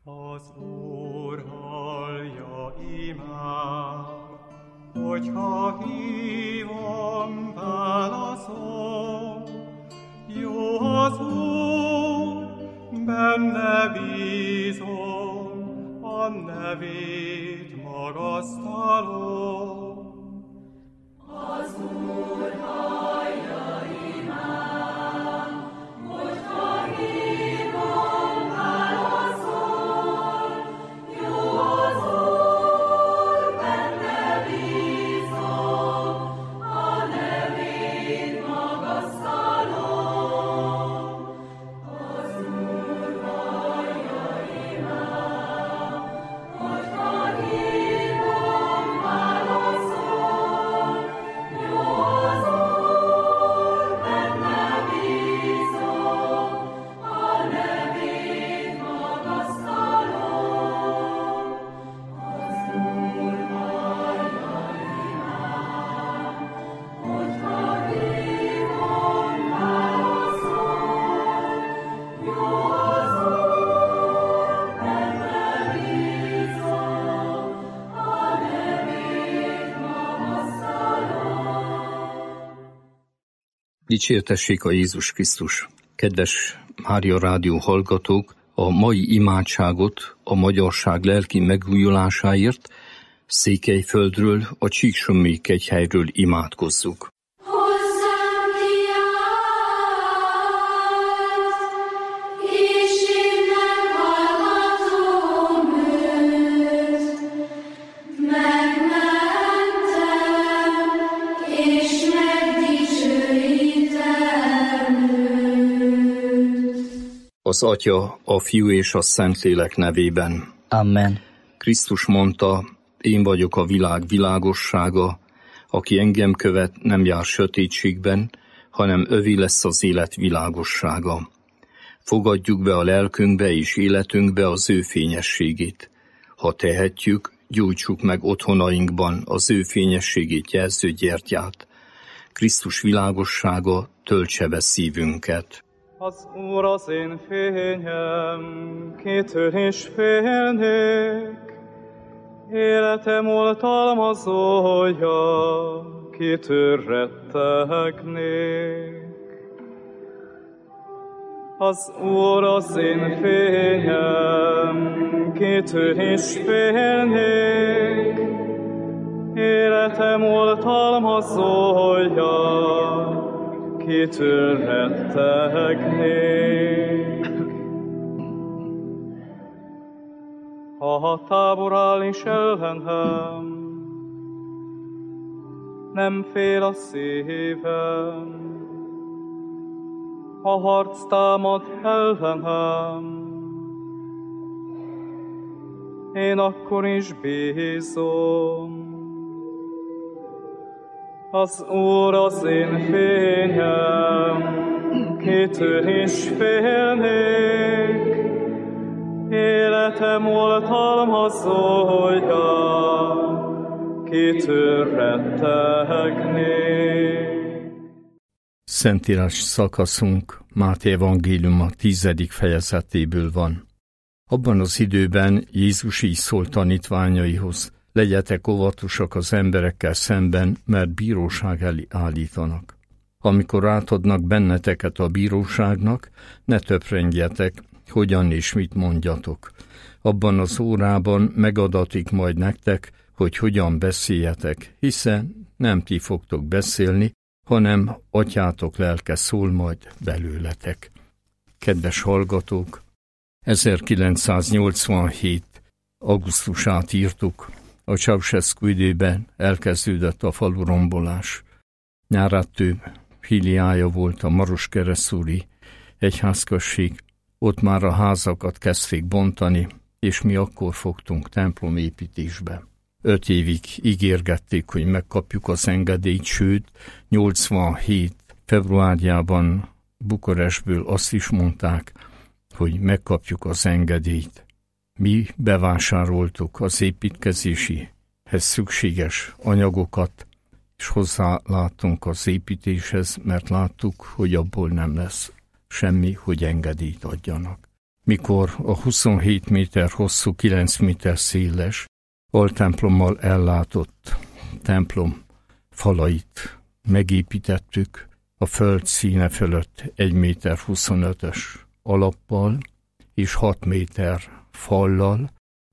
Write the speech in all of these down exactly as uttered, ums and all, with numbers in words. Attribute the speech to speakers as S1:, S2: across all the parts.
S1: Az Úr hallja imám, hogyha hívom, válaszol. Jó az Úr, benne bízom, a nevét magasztalom.
S2: Az Úr hallja imám, hogyha hívom, válaszol. Jó az Úr, benne bízom, a nevét magasztalom. Az Úr hallja imám, hogyha hívom, válaszol. Jó az Úr, benne bízom, a nevét magasztalom. Az Úr hallja imám, hogyha hívom, válaszol. Jó az Úr, benne bízom, a nevét magasztalom.
S3: Dicsértessék a Jézus Krisztus! Kedves Mária Rádió hallgatók, a mai imádságot a magyarság lelki megújulásáért Székelyföldről, a Csíksommi kegyhelyről imádkozzuk.
S2: Hozzám kiállt, és én meghallgatom őt. Megmentem, és megdicsőítem őt.
S3: Az Atya, a Fiú és a Szentlélek nevében.
S4: Amen.
S3: Krisztus mondta, én vagyok a világ világossága, aki engem követ, nem jár sötétségben, hanem övé lesz az élet világossága. Fogadjuk be a lelkünkbe és életünkbe az ő fényességét. Ha tehetjük, gyújtsuk meg otthonainkban az ő fényességét jelző gyertyát. Krisztus világossága töltse be szívünket.
S1: Az Úr az én fényem, kitől is félnék. Életem oltalmazója, kitől rettegnék. Az Úr az én fényem, kitől is félnék. Életem oltalmazója, kitől rettegnék. Ha tábor áll is ellenem, nem fél a szívem. Ha harc támad ellenem, én akkor is bízom. Az Úr az én fényem, kitől is félnék. Életem oltalmazója, kitől rettegnék.
S3: Szentírás szakaszunk Máté evangéliuma tizedik fejezetéből van. Abban az időben Jézus így szólt tanítványaihoz: legyetek óvatosak az emberekkel szemben, mert bíróság elé állítanak. Amikor átadnak benneteket a bíróságnak, ne töprengjetek, hogyan és mit mondjatok. Abban az órában megadatik majd nektek, hogy hogyan beszéljetek, hiszen nem ti fogtok beszélni, hanem Atyátok lelke szól majd belőletek. Kedves hallgatók, ezerkilencszáznyolcvanhét. augusztusát írtuk. A Ceausescu időben elkezdődött a falu rombolás. Nyárattő filiája volt a Maroskeresztúri egyházközség, ott már a házakat kezdték bontani, és mi akkor fogtunk templomépítésbe. Öt évig ígérgették, hogy megkapjuk az engedélyt, sőt, nyolcvanhét. februárjában Bukarestből azt is mondták, hogy megkapjuk az engedélyt. Mi bevásároltuk az építkezésihez szükséges anyagokat, és hozzáláttunk az építéshez, mert láttuk, hogy abból nem lesz semmi, hogy engedélyt adjanak. mikor a huszonhét méter hosszú, kilenc méter széles altemplommal ellátott templom falait megépítettük a föld színe fölött egy méter huszonötös alappal és hat méter fallal,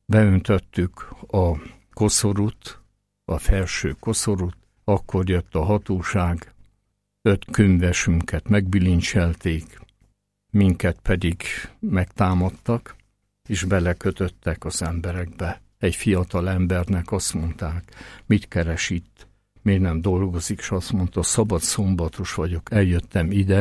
S3: beöntöttük a koszorút, a felső koszorút, akkor jött a hatóság, öt könyvesünket megbilincselték, minket pedig megtámadtak, és belekötöttek az emberekbe. Egy fiatal embernek azt mondták, mit keres itt, miért nem dolgozik, és azt mondta, szabad szombatos vagyok, eljöttem ide,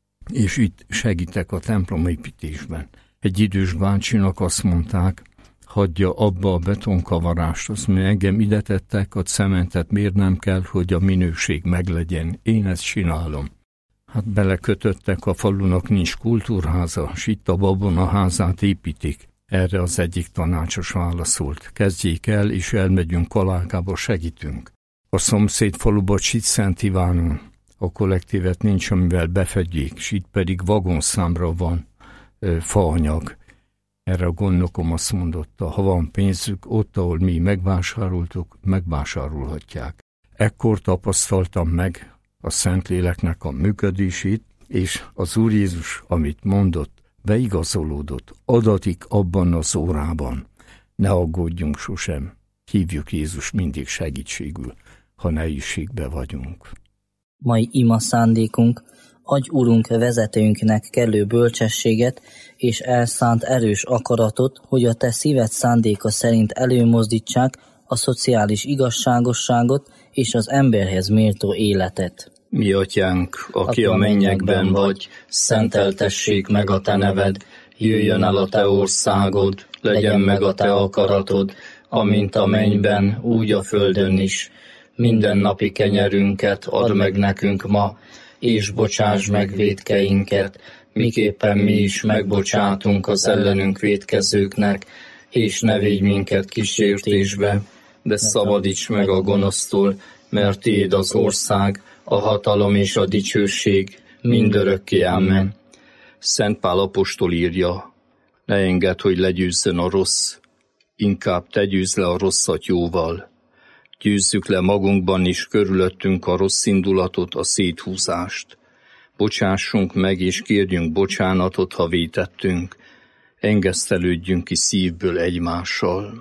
S3: és itt segítek a templomépítésben. Egy idős bácsinak azt mondták, hagyja abba a betonkavarást, azt mondja, engem ide tettek, a cementet miért nem kell, hogy a minőség meglegyen. Én ezt csinálom. Hát belekötöttek, a falunak nincs kultúrháza, s itt a babonaházát építik. Erre az egyik tanácsos válaszolt, kezdjék el, és elmegyünk Kalágába, segítünk. A szomszéd faluba Csitszent Ivánon a kollektívet nincs, amivel befedjék, s itt pedig vagonszámra van ö, faanyag. Erre a gondnokom azt mondotta, ha van pénzük, ott, ahol mi megvásároltuk, megvásárolhatják. Ekkor tapasztaltam meg a Szentléleknek a működését, és az Úr Jézus, amit mondott, beigazolódott, adatik abban az órában. Ne aggódjunk sosem, hívjuk Jézus mindig segítségül, ha nehézségbe vagyunk.
S4: Mai ima szándékunk, adj Urunk vezetőnknek kellő bölcsességet és elszánt erős akaratot, hogy a te szíved szándéka szerint előmozdítsák a szociális igazságosságot és az emberhez méltó életet.
S5: Mi atyánk, aki a mennyekben vagy, szenteltessék meg a te neved, jöjjön el a te országod, legyen meg a te akaratod, amint a mennyben, úgy a földön is. Mindennapi kenyerünket add meg nekünk ma, és bocsáss meg vétkeinket, miképpen mi is megbocsátunk az ellenünk vétkezőknek, és ne védj minket kísértésbe, de szabadíts meg a gonosztól, mert tiéd az ország, a hatalom és a dicsőség mindörökké. Amen.
S3: Szent Pál apostol írja, ne engedd, hogy legyőzzön a rossz, inkább te győzz le a rosszat jóval. Győzzük le magunkban is körülöttünk a rossz indulatot, a széthúzást. Bocsássunk meg és kérjünk bocsánatot, ha vétettünk. Engesztelődjünk ki szívből egymással.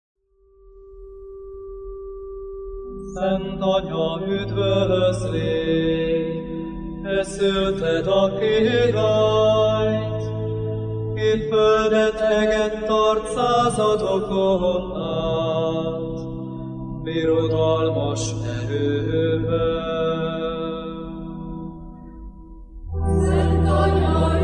S1: Szent Anya, üdvözlégy, te szülted a királyt, ki földet eget tart századokon át, birodalmas erővel.
S2: Szent Anya,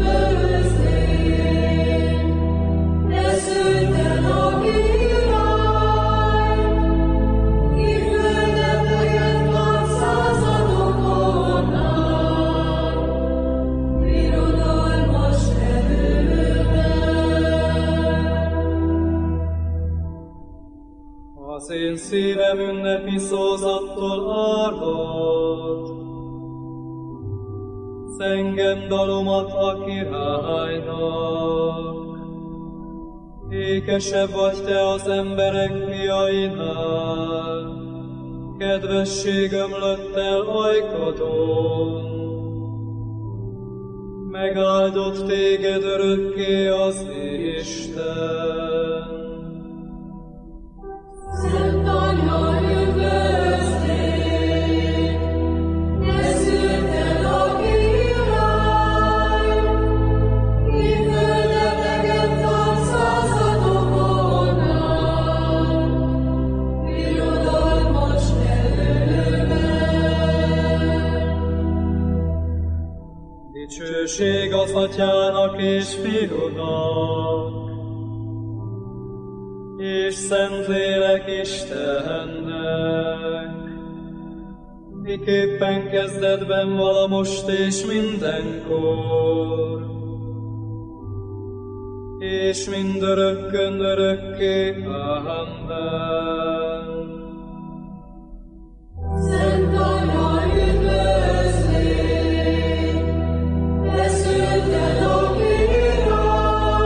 S2: üdvözlégy, te szülted a királyt, ki földet eget tart századokon át, birodalmas erővel.
S1: Az én szívem ünnepi szózattól árvad, zengem dalomat a királynak. Ékesebb vagy te az emberek fiainál, kedvesség ömlött el ajkadon. Megáldott téged örökké az Isten.
S2: Szent Anya, üdvözlégy, te szülted a királyt, ki földet eget tart századokon át, birodalmas erővel.
S1: Dicsőség az Atyának és Fiúnak, és Szentlélek Istennek, miképpen kezdetben vala most és mindenkor, és mindörökkön örökké. Amen.
S2: Szent Anya, üdvözlégy, te szülted a királyt,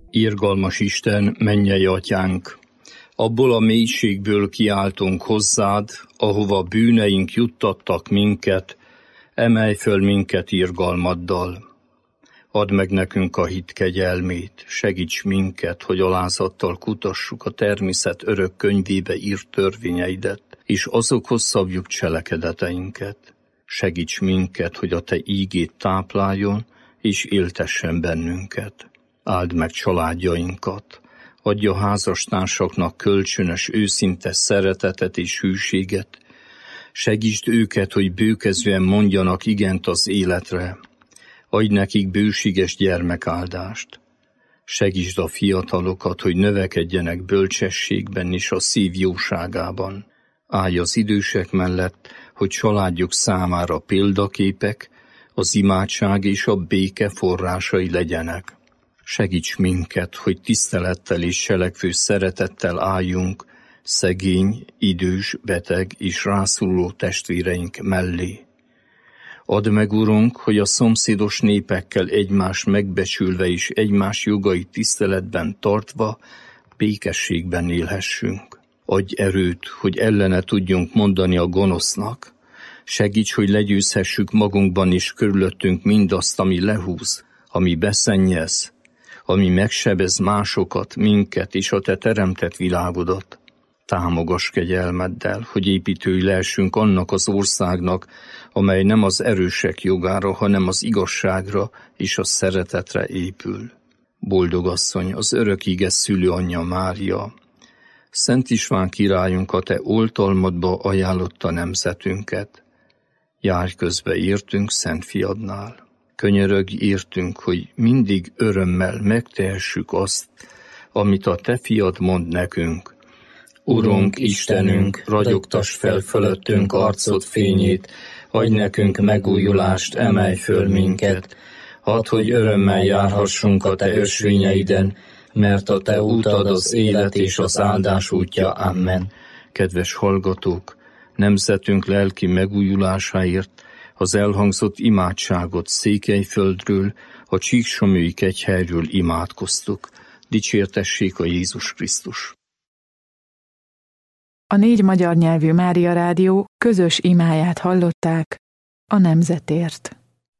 S3: Irgalmas Isten, mennyei atyánk, abból a mélységből kiáltunk hozzád, ahova bűneink juttattak minket, emelj föl minket irgalmaddal. Add meg nekünk a hit kegyelmét, segíts minket, hogy alázattal kutassuk a természet örök könyvébe írt törvényeidet, és azokhoz szabjuk cselekedeteinket. Segíts minket, hogy a te ígét tápláljon, és éltessen bennünket. Áld meg családjainkat, adj a házastársaknak kölcsönös, őszinte szeretetet és hűséget. Segítsd őket, hogy bőkezően mondjanak igent az életre. Adj nekik bőséges gyermekáldást. Segítsd a fiatalokat, hogy növekedjenek bölcsességben és a szív jóságában. Állj az idősek mellett, hogy családjuk számára példaképek, az imádság és a béke forrásai legyenek. Segíts minket, hogy tisztelettel és selekvő szeretettel álljunk szegény, idős, beteg és rászoruló testvéreink mellé. Add meg, Urunk, hogy a szomszédos népekkel egymást megbecsülve és egymás jogait tiszteletben tartva békességben élhessünk. Adj erőt, hogy ellene tudjunk mondani a gonosznak. Segíts, hogy legyőzhessük magunkban és körülöttünk mindazt, ami lehúz, ami beszennyez, ami megsebez másokat, minket és a te teremtett világodat. Támogass kegyelmeddel, hogy építői lehessünk annak az országnak, amely nem az erősek jogára, hanem az igazságra és a szeretetre épül. Boldog asszony, az örök ige szülőanyja Mária, Szent István királyunk, a te oltalmadba ajánlotta nemzetünket. Járj közbe értünk Szent Fiadnál. Könyörögj értünk, hogy mindig örömmel megtehessük azt, amit a te fiad mond nekünk.
S5: Urunk, Istenünk, ragyogtass fel fölöttünk arcod fényét, adj nekünk megújulást, emelj föl minket. Hadd, hogy örömmel járhassunk a te ösvényeiden, mert a te útad az élet és az áldás útja. Amen.
S3: Kedves hallgatók, nemzetünk lelki megújulásáért az elhangzott imádságot Székelyföldről, a Csíksomlyói kegyhelyről imádkoztuk. Dicsértessék a Jézus Krisztus!
S6: A négy magyar nyelvű Mária Rádió közös imáját hallották a nemzetért.